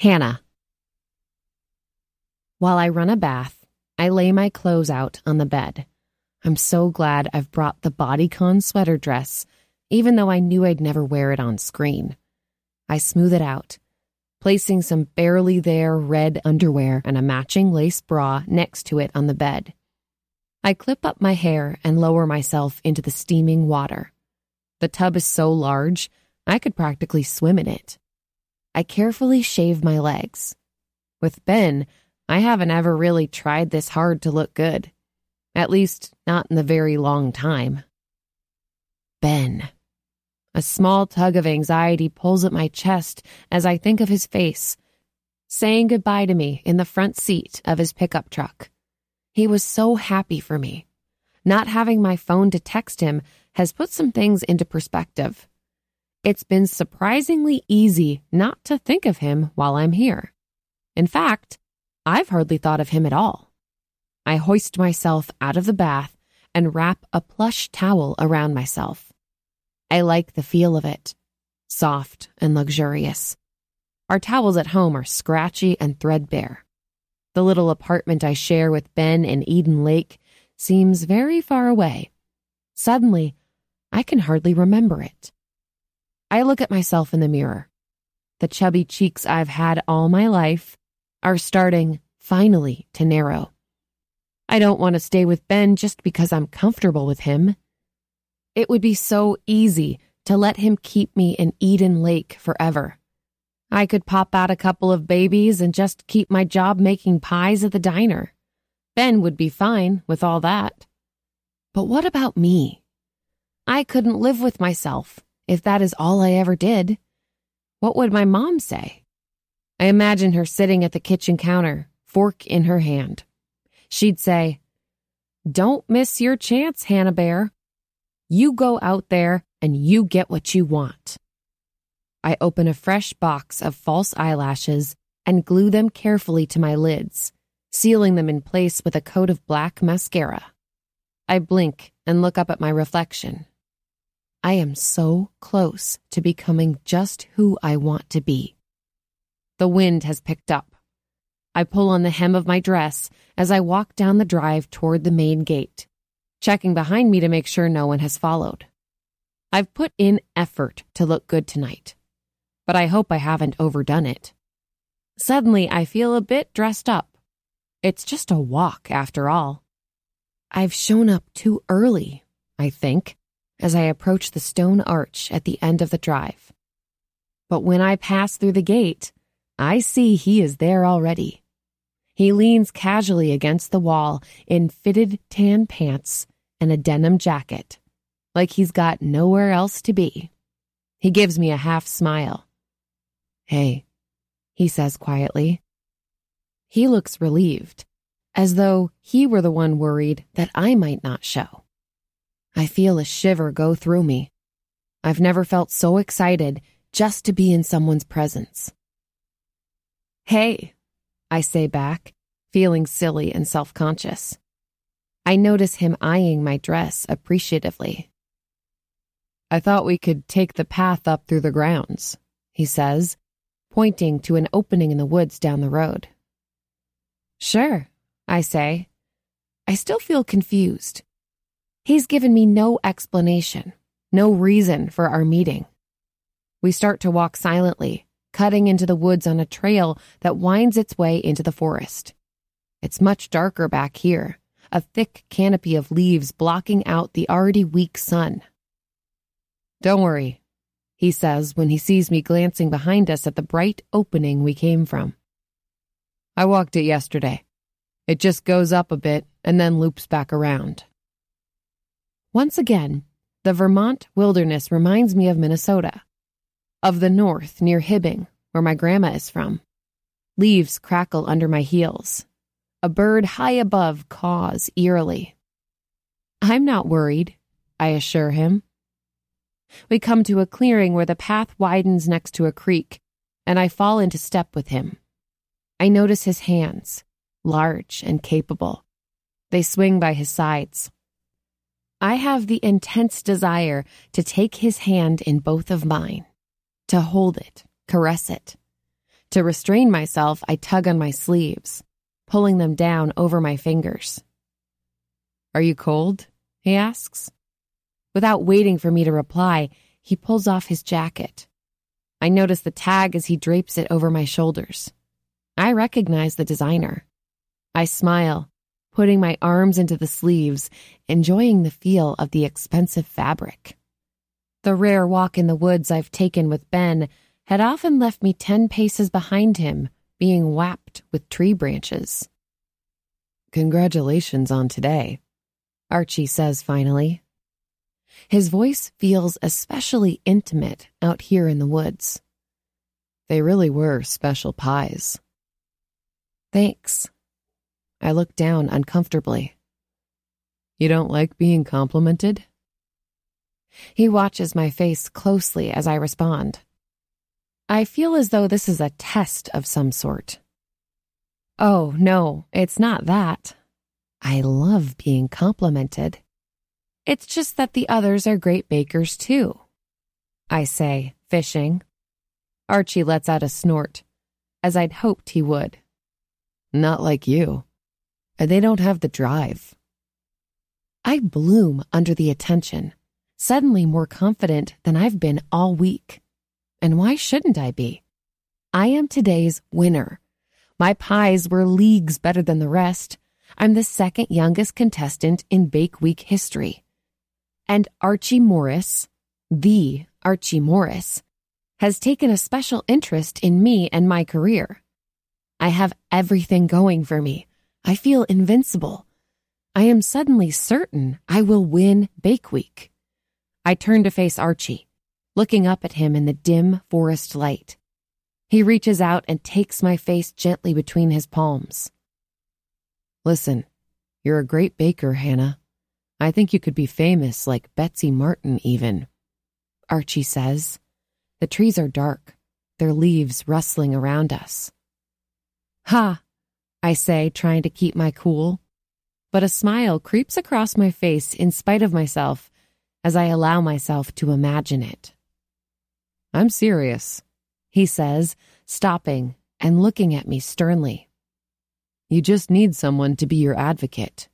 Hannah. While I run a bath, I lay my clothes out on the bed. I'm so glad I've brought the bodycon sweater dress, even though I knew I'd never wear it on screen. I smooth it out, placing some barely there red underwear and a matching lace bra next to it on the bed. I clip up my hair and lower myself into the steaming water. The tub is so large, I could practically swim in it. I carefully shave my legs. With Ben, I haven't ever really tried this hard to look good. At least, not in the very long time. Ben. A small tug of anxiety pulls at my chest as I think of his face, saying goodbye to me in the front seat of his pickup truck. He was so happy for me. Not having my phone to text him has put some things into perspective. It's been surprisingly easy not to think of him while I'm here. In fact, I've hardly thought of him at all. I hoist myself out of the bath and wrap a plush towel around myself. I like the feel of it, soft and luxurious. Our towels at home are scratchy and threadbare. The little apartment I share with Ben in Eden Lake seems very far away. Suddenly, I can hardly remember it. I look at myself in the mirror. The chubby cheeks I've had all my life are starting, finally, to narrow. I don't want to stay with Ben just because I'm comfortable with him. It would be so easy to let him keep me in Eden Lake forever. I could pop out a couple of babies and just keep my job making pies at the diner. Ben would be fine with all that. But what about me? I couldn't live with myself if that is all I ever did. What would my mom say? I imagine her sitting at the kitchen counter, fork in her hand. She'd say, "Don't miss your chance, Hannah Bear. You go out there and you get what you want." I open a fresh box of false eyelashes and glue them carefully to my lids, sealing them in place with a coat of black mascara. I blink and look up at my reflection. I am so close to becoming just who I want to be. The wind has picked up. I pull on the hem of my dress as I walk down the drive toward the main gate, checking behind me to make sure no one has followed. I've put in effort to look good tonight, but I hope I haven't overdone it. Suddenly, I feel a bit dressed up. It's just a walk, after all. I've shown up too early, I think, as I approach the stone arch at the end of the drive. But when I pass through the gate, I see he is there already. He leans casually against the wall in fitted tan pants and a denim jacket, like he's got nowhere else to be. He gives me a half smile. "Hey," he says quietly. He looks relieved, as though he were the one worried that I might not show. I feel a shiver go through me. I've never felt so excited just to be in someone's presence. "Hey," I say back, feeling silly and self-conscious. I notice him eyeing my dress appreciatively. "I thought we could take the path up through the grounds," he says, pointing to an opening in the woods down the road. "Sure," I say. I still feel confused. He's given me no explanation, no reason for our meeting. We start to walk silently, cutting into the woods on a trail that winds its way into the forest. It's much darker back here, a thick canopy of leaves blocking out the already weak sun. "Don't worry," he says when he sees me glancing behind us at the bright opening we came from. "I walked it yesterday. It just goes up a bit and then loops back around." Once again, the Vermont wilderness reminds me of Minnesota, of the north near Hibbing, where my grandma is from. Leaves crackle under my heels. A bird high above caws eerily. "I'm not worried," I assure him. We come to a clearing where the path widens next to a creek, and I fall into step with him. I notice his hands, large and capable. They swing by his sides. I have the intense desire to take his hand in both of mine, to hold it, caress it, To restrain myself, I tug on my sleeves, pulling them down over my fingers. "Are you cold?" he asks. Without waiting for me to reply, he pulls off his jacket. I notice the tag as he drapes it over my shoulders. I recognize the designer. I smile, putting my arms into the sleeves, enjoying the feel of the expensive fabric. The rare walk in the woods I've taken with Ben had often left me 10 paces behind him, being whapped with tree branches. "Congratulations on today," Archie says finally. His voice feels especially intimate out here in the woods. "They really were special pies." "Thanks." I look down uncomfortably. "You don't like being complimented?" He watches my face closely as I respond. I feel as though this is a test of some sort. "Oh, no, it's not that. I love being complimented. It's just that the others are great bakers too," I say, fishing. Archie lets out a snort, as I'd hoped he would. "Not like you. They don't have the drive." I bloom under the attention, suddenly more confident than I've been all week. And why shouldn't I be? I am today's winner. My pies were leagues better than the rest. I'm the second youngest contestant in Bake Week history. And Archie Morris, the Archie Morris, has taken a special interest in me and my career. I have everything going for me. I feel invincible. I am suddenly certain I will win Bake Week. I turn to face Archie, looking up at him in the dim forest light. He reaches out and takes my face gently between his palms. "Listen, you're a great baker, Hannah. I think you could be famous like Betsy Martin even," Archie says. The trees are dark, their leaves rustling around us. "Ha," I say, trying to keep my cool. But a smile creeps across my face in spite of myself as I allow myself to imagine it. "I'm serious," he says, stopping and looking at me sternly. "You just need someone to be your advocate."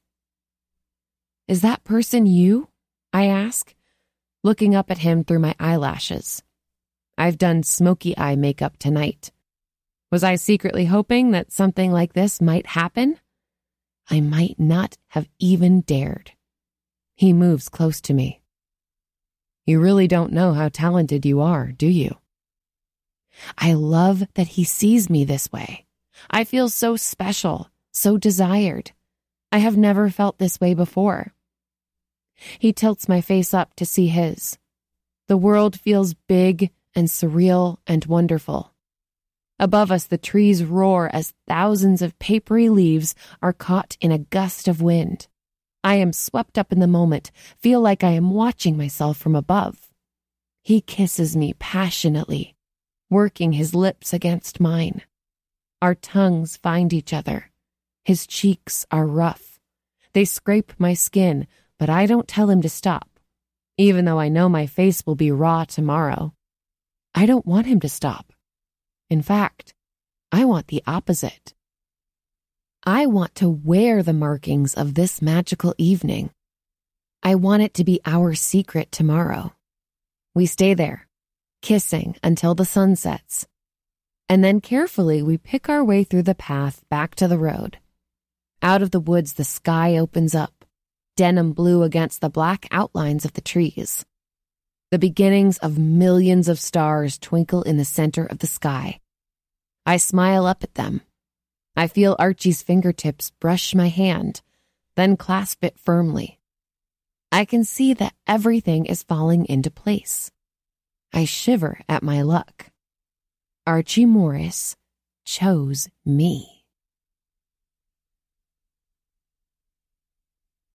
"Is that person you?" I ask, looking up at him through my eyelashes. I've done smoky eye makeup tonight. Was I secretly hoping that something like this might happen? I might not have even dared. He moves close to me. "You really don't know how talented you are, do you?" I love that he sees me this way. I feel so special, so desired. I have never felt this way before. He tilts my face up to see his. The world feels big and surreal and wonderful. Above us, the trees roar as thousands of papery leaves are caught in a gust of wind. I am swept up in the moment, feel like I am watching myself from above. He kisses me passionately, working his lips against mine. Our tongues find each other. His cheeks are rough. They scrape my skin, but I don't tell him to stop, even though I know my face will be raw tomorrow. I don't want him to stop. In fact, I want the opposite. I want to wear the markings of this magical evening. I want it to be our secret tomorrow. We stay there, kissing until the sun sets. And then carefully we pick our way through the path back to the road. Out of the woods, the sky opens up, denim blue against the black outlines of the trees. The beginnings of millions of stars twinkle in the center of the sky. I smile up at them. I feel Archie's fingertips brush my hand, then clasp it firmly. I can see that everything is falling into place. I shiver at my luck. Archie Morris chose me.